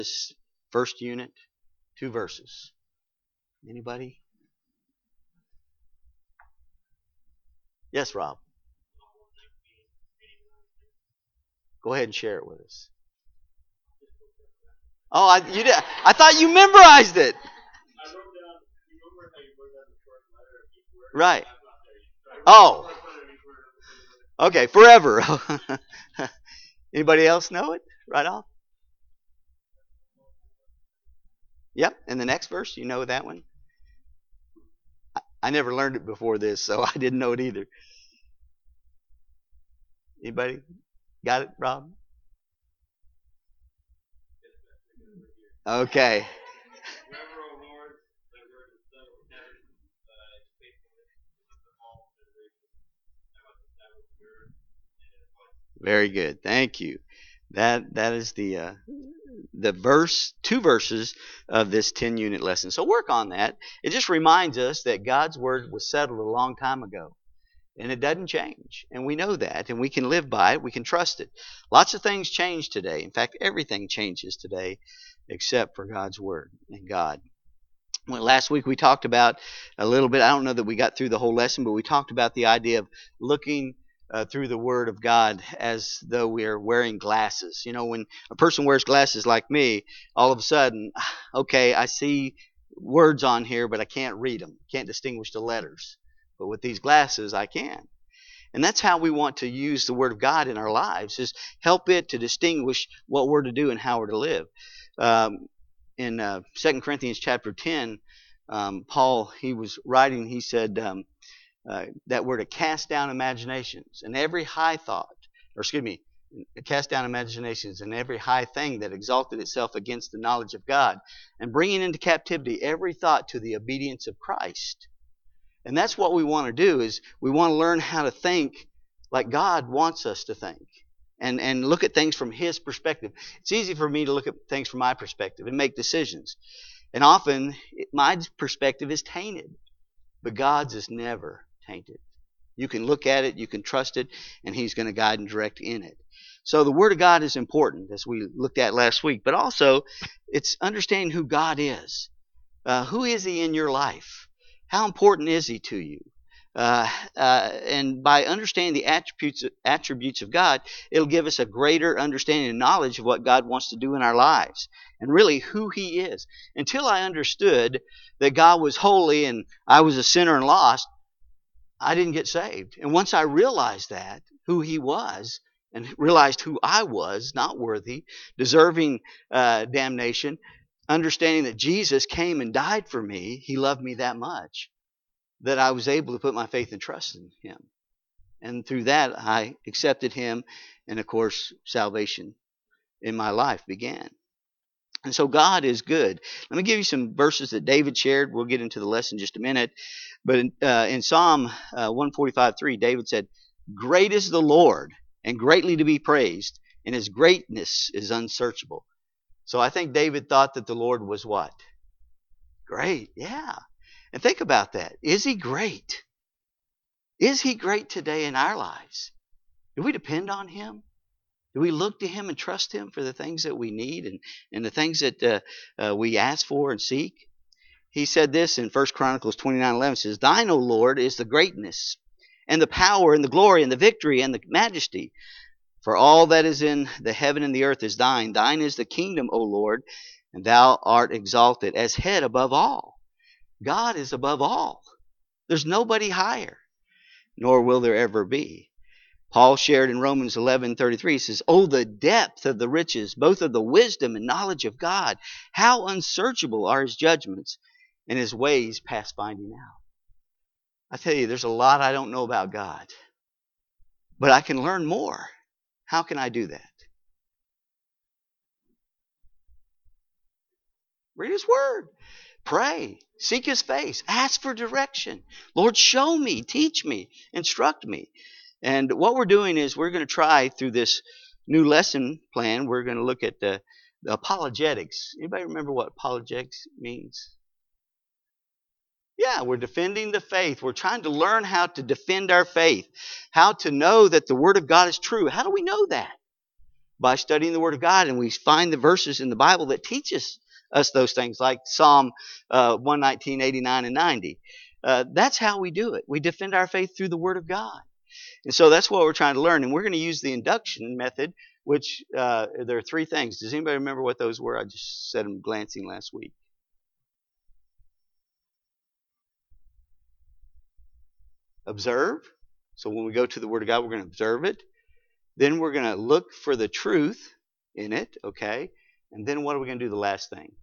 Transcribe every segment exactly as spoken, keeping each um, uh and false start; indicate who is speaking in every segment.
Speaker 1: This first unit, two verses. Anybody? Yes, Rob. Go ahead and share it with us. Oh, I, you did. I thought you memorized it. Right. Oh. Okay, forever. Anybody else know it right off? Yep, and the next verse, you know that one? I, I never learned it before this, so I didn't know it either. Anybody got it, Rob? Okay. Very good. Thank you. That that is the uh, the verse, two verses of this ten unit lesson. So work on that. It just reminds us that God's word was settled a long time ago, and it doesn't change. And we know that, and we can live by it. We can trust it. Lots of things change today. In fact, everything changes today, except for God's word and God. Well, last week we talked about a little bit. I don't know that we got through the whole lesson, but we talked about the idea of looking Uh, through the Word of God as though we are wearing glasses. You know, when a person wears glasses like me, all of a sudden, okay, I see words on here, but I can't read them. Can't distinguish the letters. But with these glasses, I can. And that's how we want to use the Word of God in our lives, is help it to distinguish what we're to do and how we're to live. Um, in uh, Second Corinthians chapter ten, um, Paul, he was writing, he said, um, Uh, that we're to cast down imaginations and every high thought, or excuse me, cast down imaginations and every high thing that exalted itself against the knowledge of God, and bringing into captivity every thought to the obedience of Christ. And that's what we want to do, is we want to learn how to think like God wants us to think, and, and look at things from His perspective. It's easy for me to look at things from my perspective and make decisions. And often, my perspective is tainted, but God's is never tainted. You can look at it, you can trust it, and He's going to guide and direct in it. So the Word of God is important, as we looked at last week, but also it's understanding who God is. Uh, who is He in your life? How important is He to you? Uh, uh, and by understanding the attributes, attributes of God, it'll give us a greater understanding and knowledge of what God wants to do in our lives, and really who He is. Until I understood that God was holy and I was a sinner and lost, I didn't get saved. And once I realized that, who He was, and realized who I was, not worthy, deserving uh, damnation, understanding that Jesus came and died for me, He loved me that much, that I was able to put my faith and trust in Him. And through that, I accepted Him, and of course, salvation in my life began. And so God is good. Let me give you some verses that David shared. We'll get into the lesson in just a minute. But in, uh, in Psalm uh, one forty-five three, David said, "Great is the Lord, and greatly to be praised, and His greatness is unsearchable." So I think David thought that the Lord was what? Great, yeah. And think about that. Is He great? Is He great today in our lives? Do we depend on Him? Do we look to Him and trust Him for the things that we need and, and the things that uh, uh, we ask for and seek? He said this in First Chronicles twenty-nine eleven, says, "Thine, O Lord, is the greatness, and the power, and the glory, and the victory, and the majesty. For all that is in the heaven and the earth is Thine. Thine is the kingdom, O Lord, and Thou art exalted as head above all." God is above all. There's nobody higher, nor will there ever be. Paul shared in Romans eleven thirty-three, he says, "Oh, the depth of the riches, both of the wisdom and knowledge of God. How unsearchable are His judgments, and His ways past finding out." I tell you, there's a lot I don't know about God, but I can learn more. How can I do that? Read His Word. Pray. Seek His face. Ask for direction. Lord, show me, teach me, instruct me. And what we're doing is we're going to try through this new lesson plan, we're going to look at the, the apologetics. Anybody remember what apologetics means? Yeah, we're defending the faith. We're trying to learn how to defend our faith, how to know that the Word of God is true. How do we know that? by studying the Word of God, and we find the verses in the Bible that teach us, us those things, like Psalm uh, one nineteen, eighty-nine, and ninety. Uh, that's how we do it. We defend our faith through the Word of God. And so that's what we're trying to learn. And we're going to use the induction method, which uh, there are three things. Does anybody remember what those were? I just said them glancing last week. Observe. So when we go to the Word of God, we're going to observe it. Then we're going to look for the truth in it, okay? And then what are we going to do the last thing?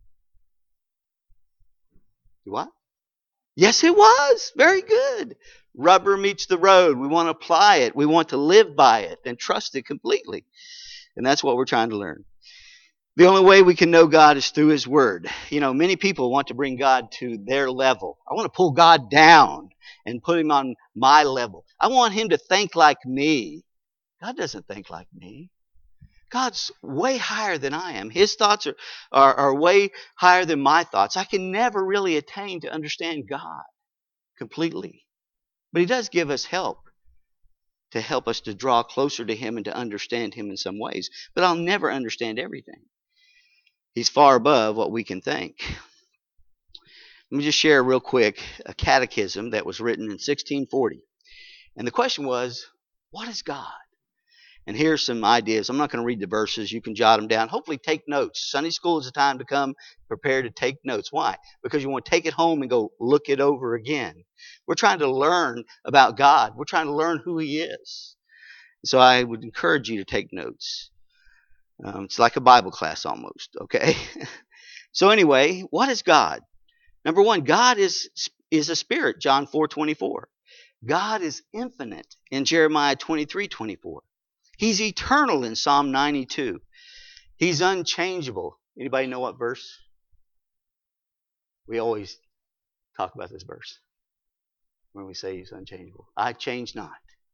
Speaker 1: Do what? Yes, it was. Very good. Rubber meets the road. We want to apply it. We want to live by it and trust it completely. And that's what we're trying to learn. The only way we can know God is through His Word. You know, many people want to bring God to their level. I want to pull God down and put Him on my level. I want Him to think like me. God doesn't think like me. God's way higher than I am. His thoughts are, are, are way higher than my thoughts. I can never really attain to understand God completely. But He does give us help to help us to draw closer to Him and to understand Him in some ways. But I'll never understand everything. He's far above what we can think. Let me just share real quick a catechism that was written in sixteen forty. And the question was, what is God? And here's some ideas. I'm not going to read the verses. You can jot them down. Hopefully take notes. Sunday school is the time to come prepared to take notes. Why? Because you want to take it home and go look it over again. We're trying to learn about God. We're trying to learn who He is. So I would encourage you to take notes. Um, it's like a Bible class almost, okay? So anyway, what is God? Number one, God is, is a spirit, John four twenty-four. God is infinite in Jeremiah twenty-three twenty-four. He's eternal in Psalm ninety-two. He's unchangeable. Anybody know what verse? We always talk about this verse when we say He's unchangeable. I change not.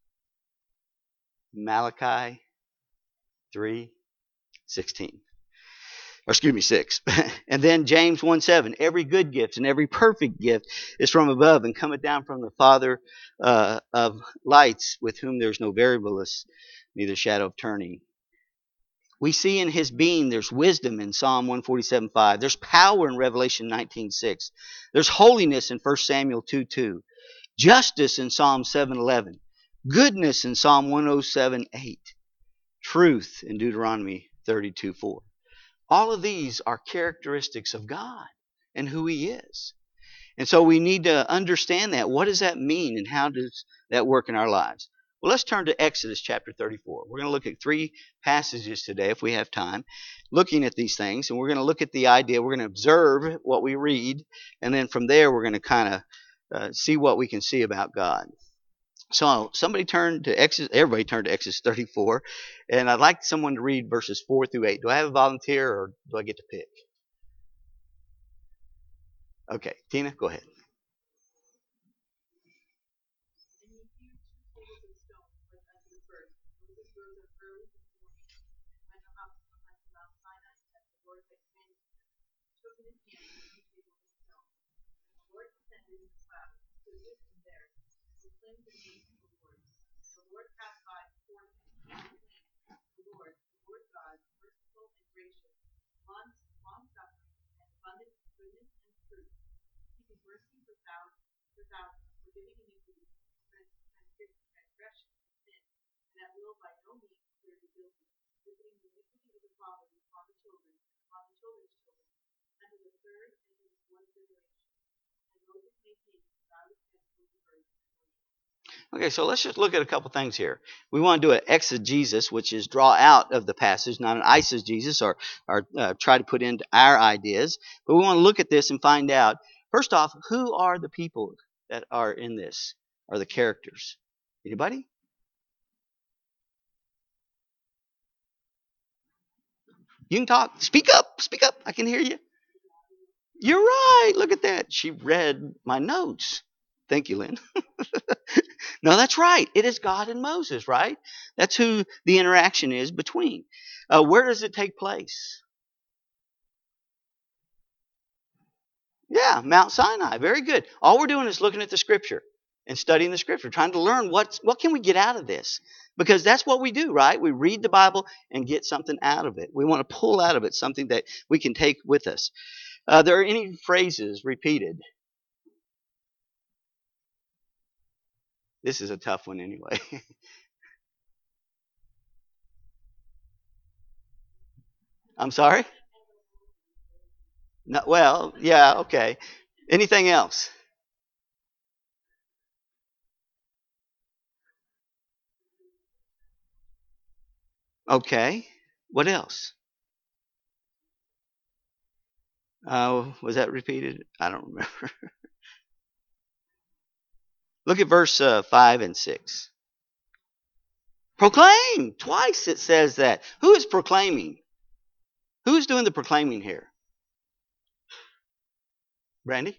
Speaker 1: Malachi three sixteen. Or excuse me, six. And then James one seven. Every good gift and every perfect gift is from above and cometh down from the Father uh, of lights, with whom there's no variableness, neither shadow of turning. We see in His being there's wisdom in Psalm one forty-seven five. There's power in Revelation nineteen six. There's holiness in First Samuel two two. Justice in Psalm seven eleven. Goodness in Psalm one oh seven eight. Truth in Deuteronomy thirty-two four. All of these are characteristics of God and who He is. And so we need to understand that. What does that mean and how does that work in our lives? Well, let's turn to Exodus chapter thirty-four. We're going to look at three passages today, if we have time, looking at these things. And we're going to look at the idea. We're going to observe what we read. And then from there, we're going to kind of uh, see what we can see about God. So somebody turn to Exodus, everybody turn to Exodus thirty-four. And I'd like someone to read verses four through eight. Do I have a volunteer or do I get to pick? Okay, Tina, go ahead. Okay, so let's just look at a couple things here. We want to do an exegesis, which is draw out of the passage, not an eisegesis, or, or uh, try to put into our ideas. But we want to look at this and find out, first off, who are the people that are in this, are the characters? Anybody? You can talk. Speak up. Speak up. I can hear you. You're right. Look at that. She read my notes. Thank you, Lynn. No, that's right. It is God and Moses, right? That's who the interaction is between. Uh, where does it take place? Yeah, Mount Sinai. Very good. All we're doing is looking at the Scripture and studying the Scripture, trying to learn what what can we get out of this. Because that's what we do, right? We read the Bible and get something out of it. We want to pull out of it something that we can take with us. Uh, there are any phrases repeated? This is a tough one anyway. I'm sorry? No, well, yeah, okay. Anything else? Okay. What else? Uh, was that repeated? I don't remember. Look at verse uh, five and six. Proclaim! Twice it says that. Who is proclaiming? Who is doing the proclaiming here? Brandy?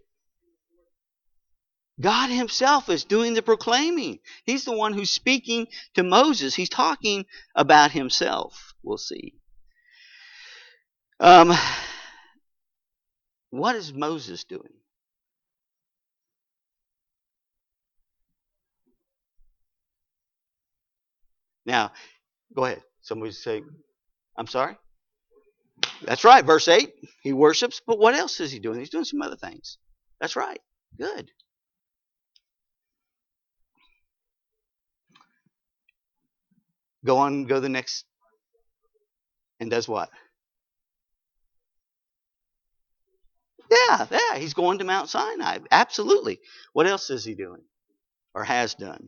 Speaker 1: God himself is doing the proclaiming. He's the one who's speaking to Moses. He's talking about himself. We'll see. Um, what is Moses doing? Now, go ahead. Somebody say, I'm sorry? That's right. Verse eight, he worships. But what else is he doing? He's doing some other things. That's right. Good. Go on, go to the next. And does what? Yeah, yeah. He's going to Mount Sinai. Absolutely. What else is he doing? Or has done?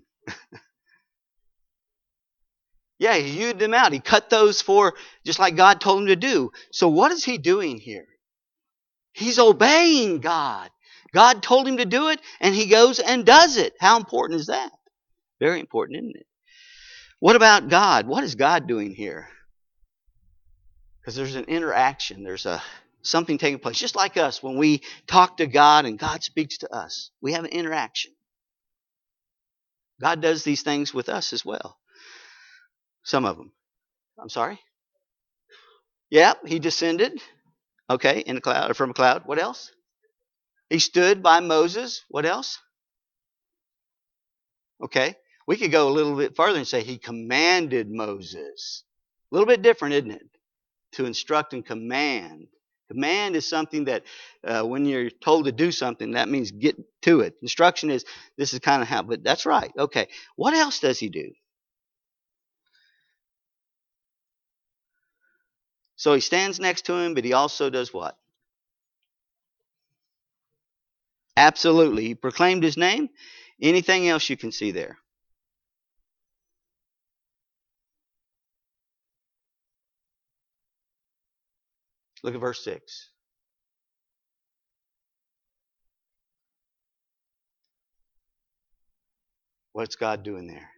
Speaker 1: Yeah, he hewed them out. He cut those for just like God told him to do. So what is he doing here? He's obeying God. God told him to do it, and he goes and does it. How important is that? Very important, isn't it? What about God? What is God doing here? Because there's an interaction. There's a something taking place. Just like us, when we talk to God and God speaks to us, we have an interaction. God does these things with us as well. Some of them. I'm sorry? Yep, he descended. Okay, in a cloud or from a cloud. What else? He stood by Moses. What else? Okay. We could go a little bit further and say he commanded Moses. A little bit different, isn't it? To instruct and command. Command is something that uh, when you're told to do something, that means get to it. Instruction is, this is kind of how, but that's right. Okay. What else does he do? So he stands next to him, but he also does what? Absolutely. He proclaimed his name. Anything else you can see there? Look at verse six. What's God doing there?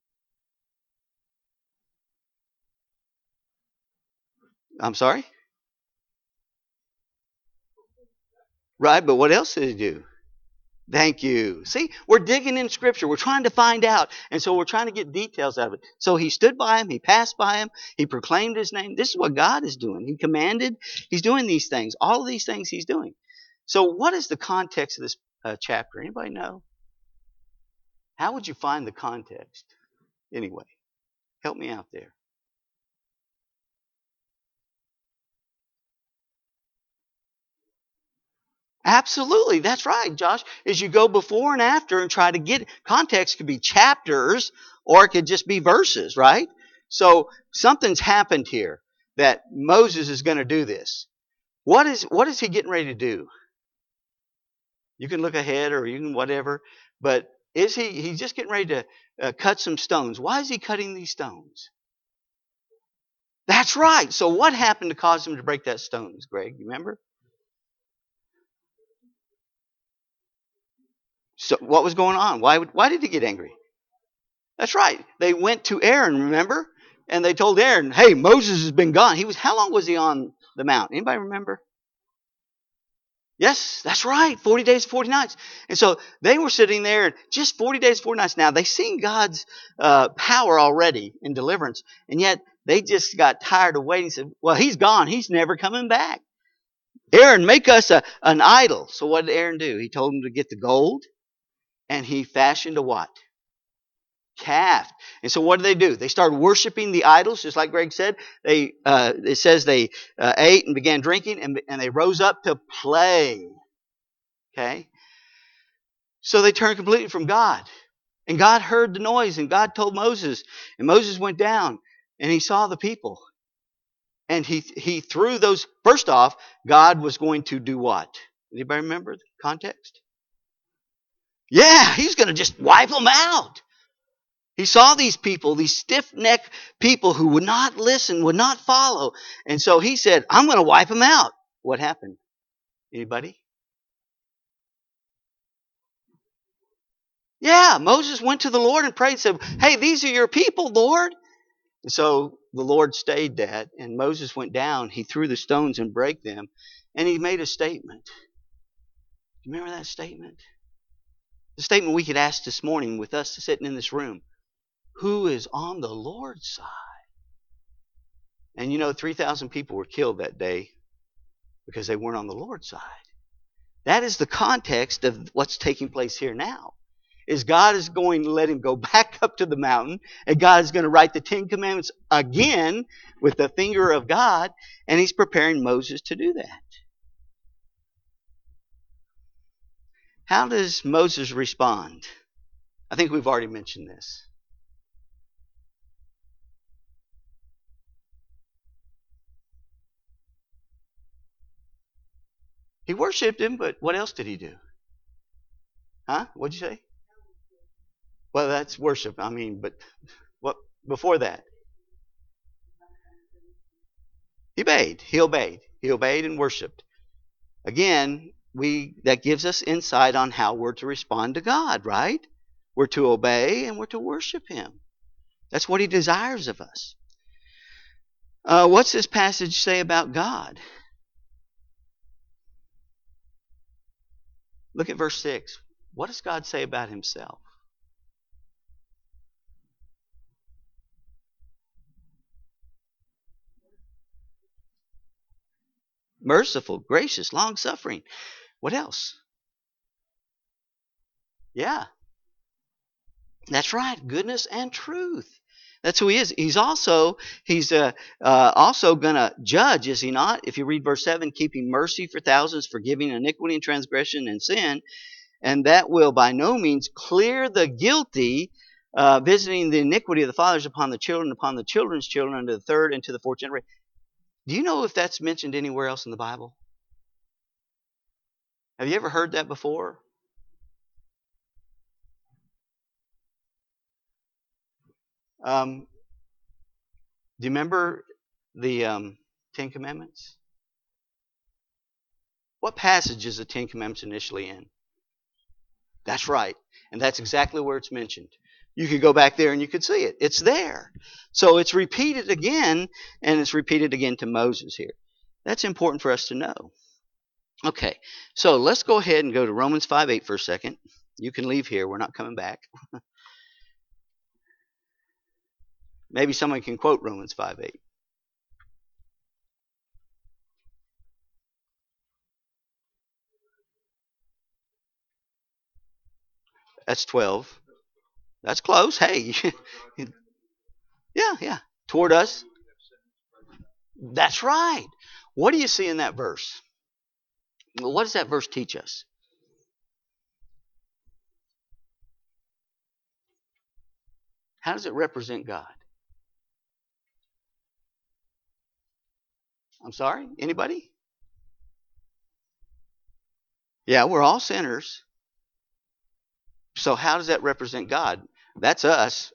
Speaker 1: I'm sorry? Right, but what else did he do? Thank you. See, we're digging in Scripture. We're trying to find out. And so we're trying to get details out of it. So he stood by him. He passed by him. He proclaimed his name. This is what God is doing. He commanded. He's doing these things. All of these things he's doing. So what is the context of this uh, chapter? Anybody know? How would you find the context? Anyway, help me out there. Absolutely, that's right, Josh. As you go before and after and try to get context, could be chapters or it could just be verses, right? So something's happened here that Moses is going to do this. What is what is he getting ready to do? You can look ahead or you can whatever, but is he he's just getting ready to uh, cut some stones? Why is he cutting these stones? That's right. So what happened to cause him to break that stones, Greg? You remember? So what was going on? Why would, why did he get angry? That's right. They went to Aaron, remember? And they told Aaron, hey, Moses has been gone. He was how long was he on the mount? Anybody remember? Yes, that's right. forty days, forty nights. And so they were sitting there just forty days, forty nights. Now, they've seen God's uh, power already in deliverance. And yet they just got tired of waiting and said, well, he's gone. He's never coming back. Aaron, make us a, an idol. So what did Aaron do? He told him to get the gold. And he fashioned a what? calf. And so what did they do? They started worshiping the idols, just like Greg said. They uh, it says they uh, ate and began drinking, and, and they rose up to play. Okay? So they turned completely from God. And God heard the noise, and God told Moses. And Moses went down, and he saw the people. And he he threw those. First off, God was going to do what? Anybody remember the context? Yeah, he's going to just wipe them out. He saw these people, these stiff-necked people who would not listen, would not follow. And so he said, I'm going to wipe them out. What happened? Anybody? Yeah, Moses went to the Lord and prayed and said, hey, these are your people, Lord. And so the Lord stayed that, and Moses went down. He threw the stones and broke them, and he made a statement. Do you remember that statement? The statement we could ask this morning with us sitting in this room. Who is on the Lord's side? And you know, three thousand people were killed that day because they weren't on the Lord's side. That is the context of what's taking place here now. Is God is going to let him go back up to the mountain, and God is going to write the Ten Commandments again with the finger of God, and he's preparing Moses to do that. How does Moses respond? I think we've already mentioned this. He worshipped him, but what else did he do? Huh? What'd you say? Well, that's worship. I mean, but what before that? He obeyed. He obeyed. He obeyed and worshipped. Again, we that gives us insight on how we're to respond to God, right? We're to obey and we're to worship him. That's what he desires of us. Uh, what's this passage say about God? Look at verse six. What does God say about himself? Merciful, gracious, long-suffering. What else? Yeah. That's right. Goodness and truth. That's who he is. He's also he's uh, uh, also going to judge, is he not? If you read verse seven, keeping mercy for thousands, forgiving iniquity and transgression and sin, and that will by no means clear the guilty, uh, visiting the iniquity of the fathers upon the children, upon the children's children, unto the third and to the fourth generation. Do you know if that's mentioned anywhere else in the Bible? Have you ever heard that before? Um, do you remember the um, Ten Commandments? What passage is the Ten Commandments initially in? That's right. And that's exactly where it's mentioned. You could go back there and you could see it. It's there. So it's repeated again, and it's repeated again to Moses here. That's important for us to know. Okay, so let's go ahead and go to Romans five eight for a second. You can leave here. We're not coming back. Maybe someone can quote Romans five eight. That's twelve. That's close. Hey. yeah, yeah. Toward us. That's right. What do you see in that verse? Well, what does that verse teach us? How does it represent God? I'm sorry? Anybody? Yeah, we're all sinners. So how does that represent God? That's us.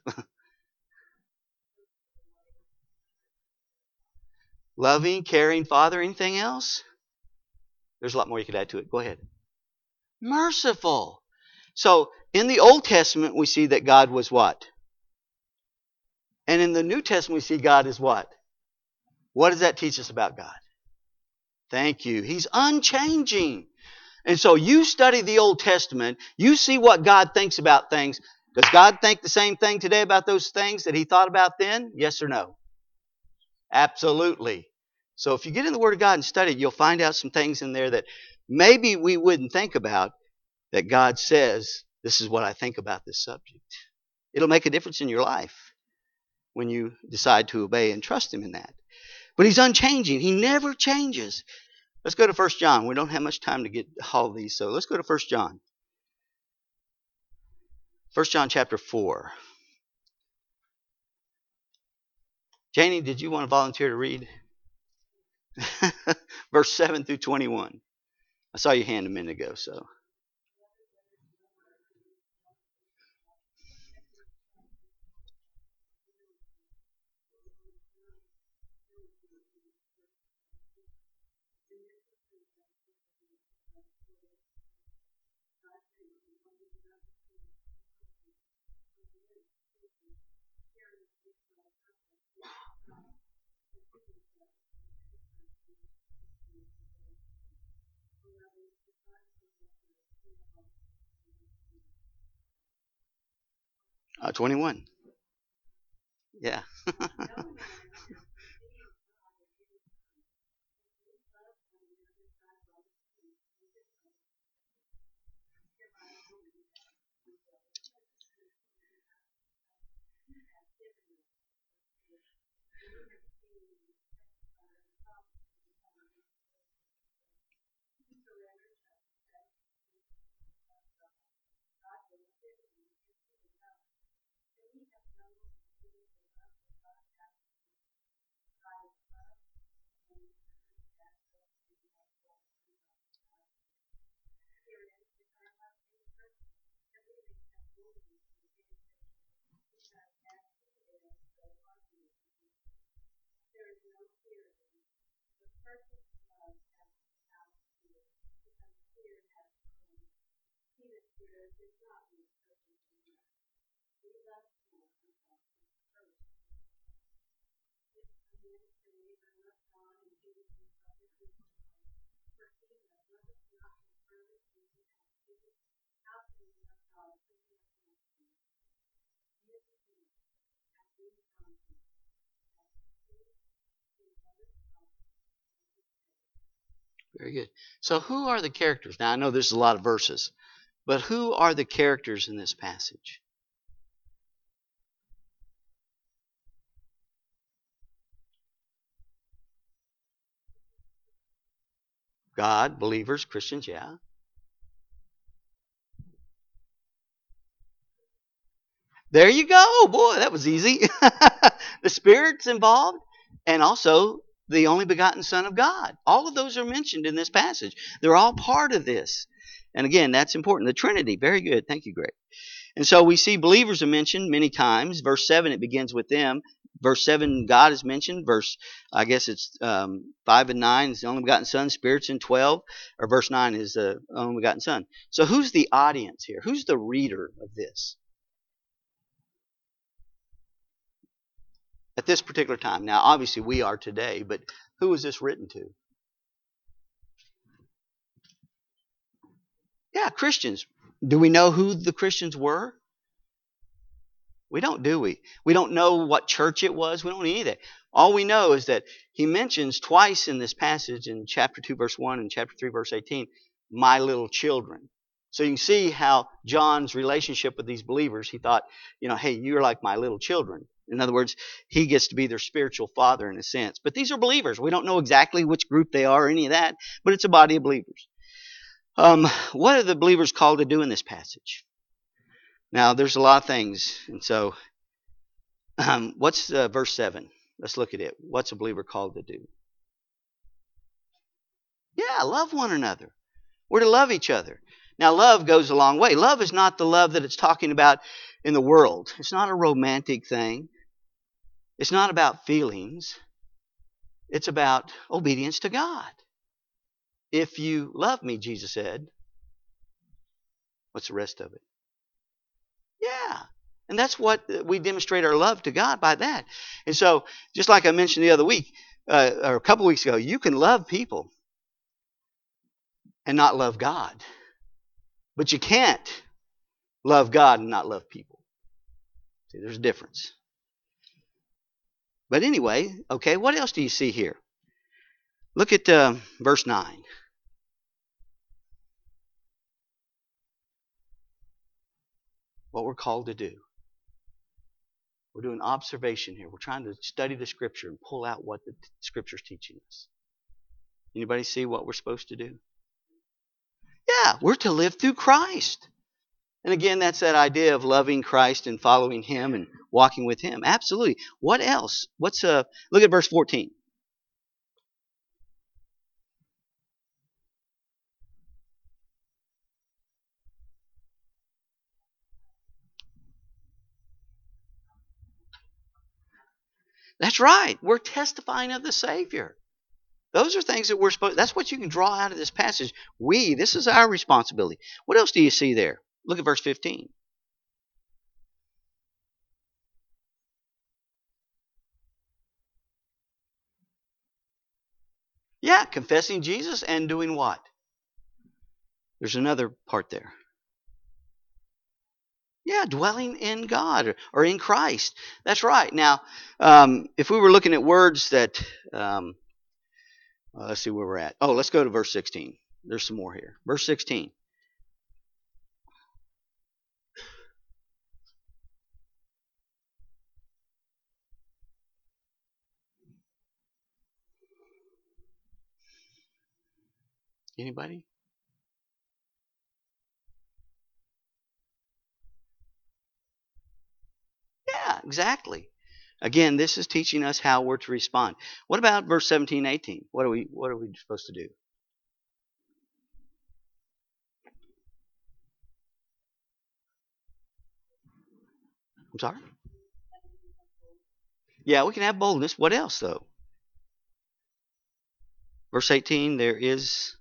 Speaker 1: Loving, caring Father, anything else? There's a lot more you could add to it. Go ahead. Merciful. So in the Old Testament we see that God was what? And in the New Testament we see God is what? What does that teach us about God? Thank you. He's unchanging. And so you study the Old Testament, you see what God thinks about things. Does God think the same thing today about those things that he thought about then? Yes or no? Absolutely. So if you get in the Word of God and study, you'll find out some things in there that maybe we wouldn't think about, that God says, this is what I think about this subject. It'll make a difference in your life when you decide to obey and trust Him in that. But He's unchanging. He never changes. Let's go to First John. We don't have much time to get all of these, so let's go to First John. First John chapter four. Janie, did you want to volunteer to read? Verse seven through twenty-one. I saw your hand a minute ago, so. Uh, twenty-one. Yeah. Very good. So who are the characters? Now I know there's a lot of verses, but who are the characters in this passage? God, believers, Christians, yeah. There you go. Boy, that was easy. The Spirit's involved, and also the only begotten Son of God. All of those are mentioned in this passage. They're all part of this. And again, that's important. The Trinity. Very good. Thank you, Greg. And so we see believers are mentioned many times. Verse seven, it begins with them. Verse seven, God is mentioned. Verse, I guess it's um, five and nine is the only begotten Son. Spirit's in twelve. Or verse nine is the only begotten Son. So who's the audience here? Who's the reader of this? At this particular time. Now, obviously, we are today, but who was this written to? Yeah, Christians. Do we know who the Christians were? We don't, do we? We don't know what church it was. We don't know any of that. All we know is that he mentions twice in this passage, in chapter two, verse one, and chapter three, verse eighteen, my little children. So you can see how John's relationship with these believers, he thought, you know, hey, you're like my little children. In other words, he gets to be their spiritual father in a sense. But these are believers. We don't know exactly which group they are or any of that, but it's a body of believers. Um, what are the believers called to do in this passage? Now, there's a lot of things. And so, um, what's uh, verse seven? Let's look at it. What's a believer called to do? Yeah, love one another. We're to love each other. Now, love goes a long way. Love is not the love that it's talking about in the world. It's not a romantic thing. It's not about feelings. It's about obedience to God. If you love me, Jesus said, what's the rest of it? Yeah. And that's what we demonstrate our love to God by that. And so, just like I mentioned the other week, uh, or a couple weeks ago, you can love people and not love God. But you can't love God and not love people. See, there's a difference. But anyway, okay, what else do you see here? Look at uh, verse nine. What we're called to do. We're doing observation here. We're trying to study the Scripture and pull out what the Scripture's teaching us. Anybody see what we're supposed to do? Yeah, we're to live through Christ. And again, that's that idea of loving Christ and following Him and walking with Him. Absolutely. What else? What's uh? Look at verse fourteen. That's right. We're testifying of the Savior. Those are things that we're supposed. That's what you can draw out of this passage. We. This is our responsibility. What else do you see there? Look at verse fifteen. Yeah, confessing Jesus and doing what? There's another part there. Yeah, dwelling in God or, or in Christ. That's right. Now, um, if we were looking at words that, um, uh, let's see where we're at. Oh, let's go to verse sixteen. There's some more here. Verse sixteen. Anybody? Yeah, exactly. Again, this is teaching us how we're to respond. What about verse seventeen, eighteen? What are we what are we supposed to do? I'm sorry? Yeah, we can have boldness. What else though? Verse eighteen, there is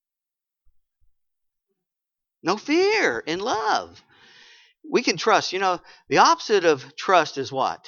Speaker 1: no fear in love. We can trust. You know, the opposite of trust is what?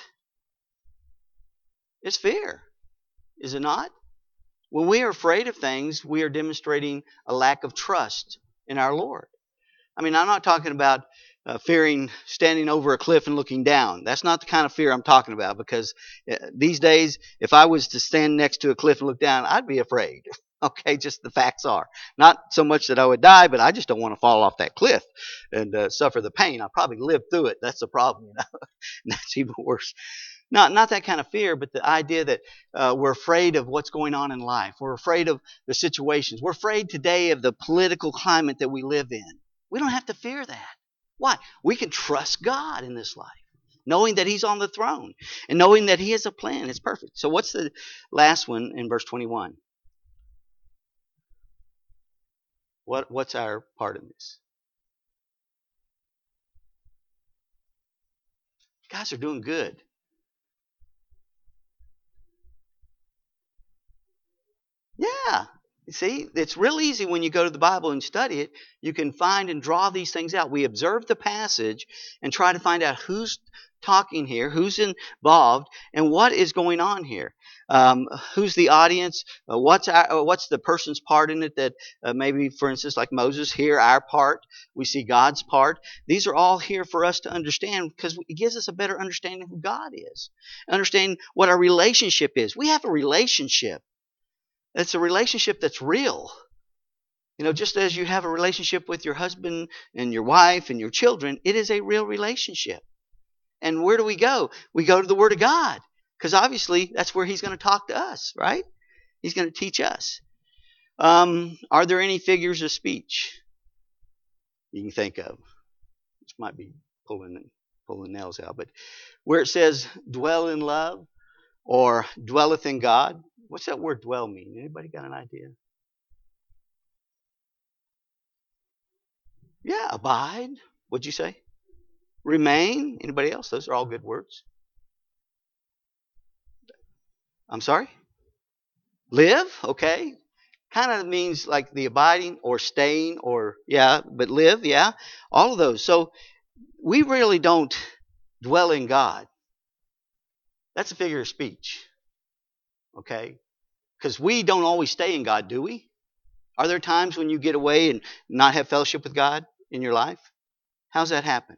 Speaker 1: It's fear. Is it not? When we are afraid of things, we are demonstrating a lack of trust in our Lord. I mean, I'm not talking about uh, fearing standing over a cliff and looking down. That's not the kind of fear I'm talking about, because uh, these days, if I was to stand next to a cliff and look down, I'd be afraid. Okay, just the facts are. Not so much that I would die, but I just don't want to fall off that cliff and uh, suffer the pain. I'll probably live through it. That's the problem, you know. That's even worse. Not, not that kind of fear, but the idea that uh, we're afraid of what's going on in life. We're afraid of the situations. We're afraid today of the political climate that we live in. We don't have to fear that. Why? We can trust God in this life, knowing that He's on the throne and knowing that He has a plan. It's perfect. So what's the last one in verse twenty-one? What, what's our part in this? You guys are doing good. Yeah. See, it's real easy when you go to the Bible and study it. You can find and draw these things out. We observe the passage and try to find out who's talking here, who's involved, and what is going on here. Um, who's the audience? Uh, what's our, uh, what's the person's part in it? That uh, maybe, for instance, like Moses, here our part. We see God's part. These are all here for us to understand, because it gives us a better understanding of who God is, understand what our relationship is. We have a relationship. It's a relationship that's real. You know, just as you have a relationship with your husband and your wife and your children, it is a real relationship. And where do we go? We go to the Word of God, because obviously that's where He's going to talk to us, right? He's going to teach us. Um, are there any figures of speech you can think of? This might be pulling pulling nails out, but where it says dwell in love or dwelleth in God, what's that word dwell mean? Anybody got an idea? Yeah, abide. What'd you say? Remain. Anybody else? Those are all good words. I'm sorry? Live. Okay. Kind of means like the abiding or staying or, yeah, but live, yeah. All of those. So we really don't dwell in God. That's a figure of speech. Okay? Because we don't always stay in God, do we? Are there times when you get away and not have fellowship with God in your life? How's that happen?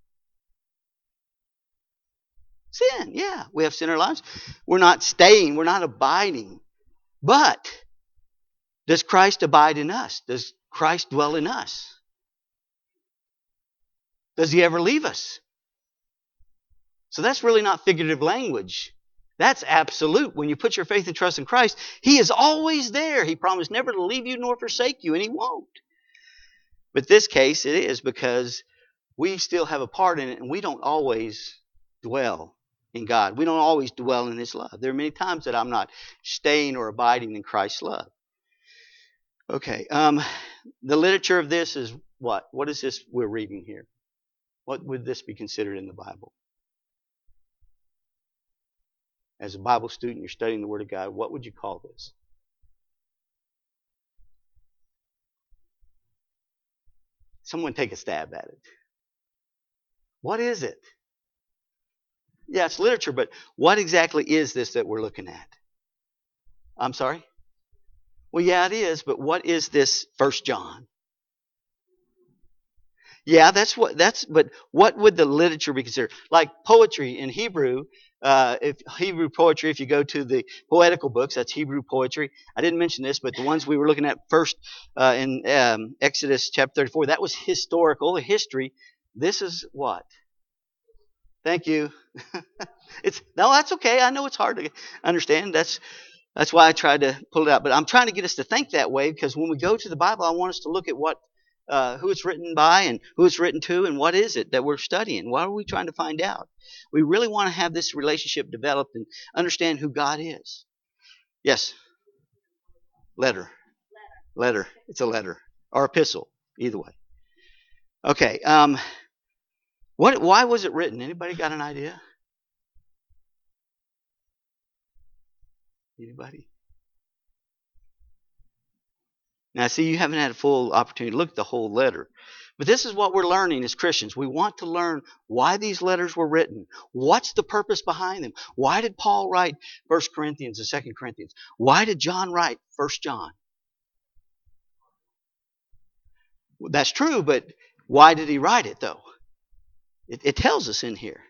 Speaker 1: Sin, yeah. We have sin in our lives. We're not staying. We're not abiding. But does Christ abide in us? Does Christ dwell in us? Does He ever leave us? So that's really not figurative language. That's absolute. When you put your faith and trust in Christ, He is always there. He promised never to leave you nor forsake you, and He won't. But this case, it is because we still have a part in it, and we don't always dwell in God. We don't always dwell in His love. There are many times that I'm not staying or abiding in Christ's love. Okay, um, the literature of this is what? What is this we're reading here? What would this be considered in the Bible? As a Bible student, you're studying the Word of God. What would you call this? Someone take a stab at it. What is it? Yeah, it's literature, but what exactly is this that we're looking at? I'm sorry? Well, yeah, it is, but what is this First John? Yeah, that's what that's. But what would the literature be considered? Like poetry in Hebrew, uh, if Hebrew poetry. If you go to the poetical books, that's Hebrew poetry. I didn't mention this, but the ones we were looking at first uh, in um, Exodus chapter thirty-four, that was historical, history. This is what? Thank you. It's no, that's okay. I know it's hard to understand. That's that's why I tried to pull it out. But I'm trying to get us to think that way, because when we go to the Bible, I want us to look at what. Uh, who it's written by and who it's written to, and what is it that we're studying? What are we trying to find out? We really want to have this relationship developed and understand who God is. Yes? Letter. Letter. It's a letter. Or epistle. Either way. Okay. Um, what? Why was it written? Anybody got an idea? Anybody? Now, see, you haven't had a full opportunity to look at the whole letter. But this is what we're learning as Christians. We want to learn why these letters were written. What's the purpose behind them? Why did Paul write First Corinthians and Second Corinthians? Why did John write First John? Well, that's true, but why did he write it, though? It, it tells us in here.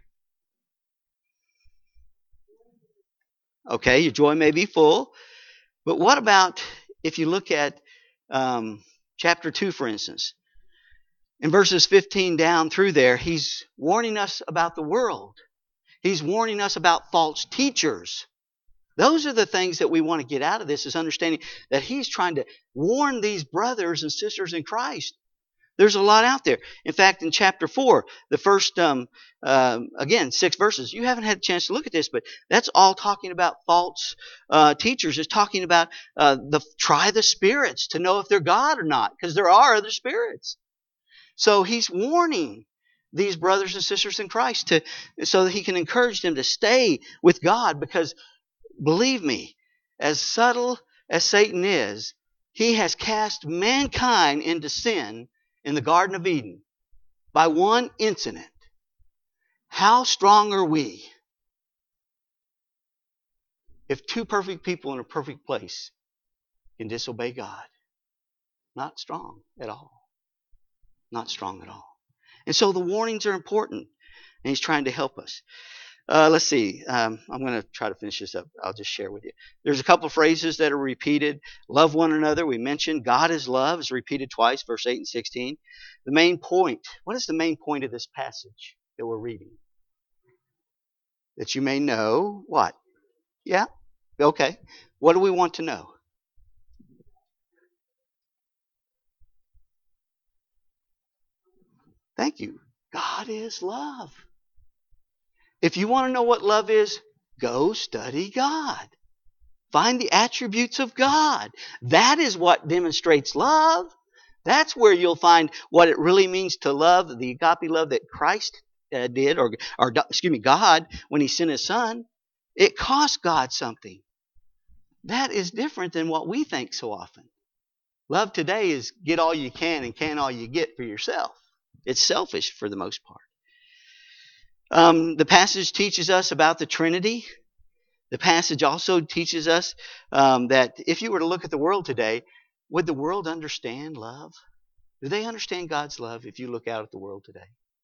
Speaker 1: Okay, your joy may be full. But what about if you look at um, chapter two, for instance? In verses fifteen down through there, he's warning us about the world. He's warning us about false teachers. Those are the things that we want to get out of this, is understanding that he's trying to warn these brothers and sisters in Christ. There's a lot out there. In fact, in chapter four, the first, um, uh, again, six verses, you haven't had a chance to look at this, but that's all talking about false uh, teachers. It's talking about uh, the try the spirits to know if they're God or not, because there are other spirits. So he's warning these brothers and sisters in Christ to, so that he can encourage them to stay with God, because believe me, as subtle as Satan is, he has cast mankind into sin in the Garden of Eden by one incident. How strong are we if two perfect people in a perfect place can disobey God? Not strong at all. Not strong at all. And so the warnings are important, and he's trying to help us. Uh, let's see. Um, I'm going to try to finish this up. I'll just share with you. There's a couple of phrases that are repeated. Love one another. We mentioned God is love is repeated twice, verse eight and sixteen. The main point. What is the main point of this passage that we're reading? That you may know what? Yeah? Okay. What do we want to know? Thank you. God is love. If you want to know what love is, go study God. Find the attributes of God. That is what demonstrates love. That's where you'll find what it really means to love, the agape love that Christ uh, did, or, or excuse me, God, when He sent His Son. It cost God something. That is different than what we think so often. Love today is get all you can and can all you get for yourself. It's selfish for the most part. Um, the passage teaches us about the Trinity. The passage also teaches us um, that if you were to look at the world today, would the world understand love? Do they understand God's love if you look out at the world today?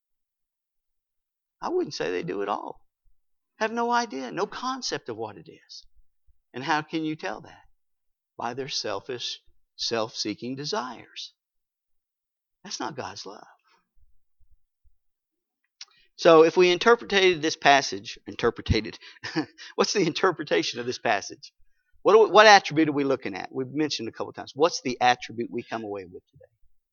Speaker 1: I wouldn't say they do at all. Have no idea, no concept of what it is. And how can you tell that? By their selfish, self-seeking desires. That's not God's love. So if we interpreted this passage, interpreted, what's the interpretation of this passage? What, we, what attribute are we looking at? We've mentioned a couple of times. What's the attribute we come away with today?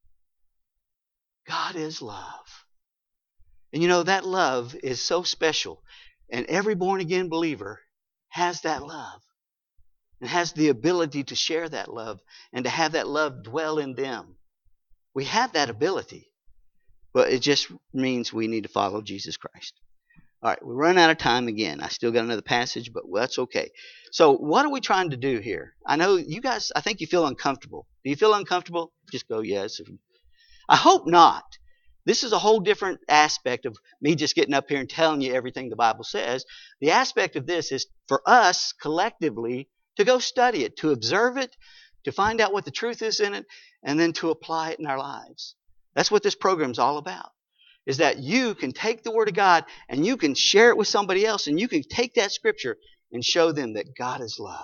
Speaker 1: God is love. And you know, that love is so special. And every born-again believer has that love. And has the ability to share that love and to have that love dwell in them. We have that ability. But it just means we need to follow Jesus Christ. All right, we run out of time again. I still got another passage, but that's okay. So what are we trying to do here? I know you guys, I think you feel uncomfortable. Do you feel uncomfortable? Just go yes. I hope not. This is a whole different aspect of me just getting up here and telling you everything the Bible says. The aspect of this is for us collectively to go study it, to observe it, to find out what the truth is in it, and then to apply it in our lives. That's what this program is all about, is that you can take the Word of God and you can share it with somebody else, and you can take that Scripture and show them that God is love.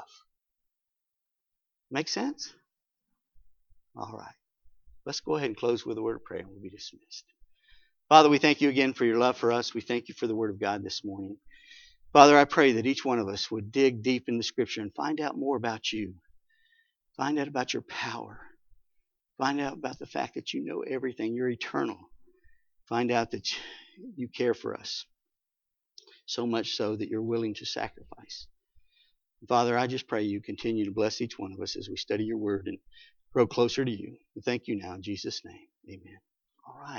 Speaker 1: Make sense? All right. Let's go ahead and close with a word of prayer and we'll be dismissed. Father, we thank you again for your love for us. We thank you for the Word of God this morning. Father, I pray that each one of us would dig deep in the Scripture and find out more about you. Find out about your power. Find out about the fact that you know everything. You're eternal. Find out that you care for us. So much so that you're willing to sacrifice. Father, I just pray you continue to bless each one of us as we study your word and grow closer to you. We thank you now in Jesus' name. Amen. All right.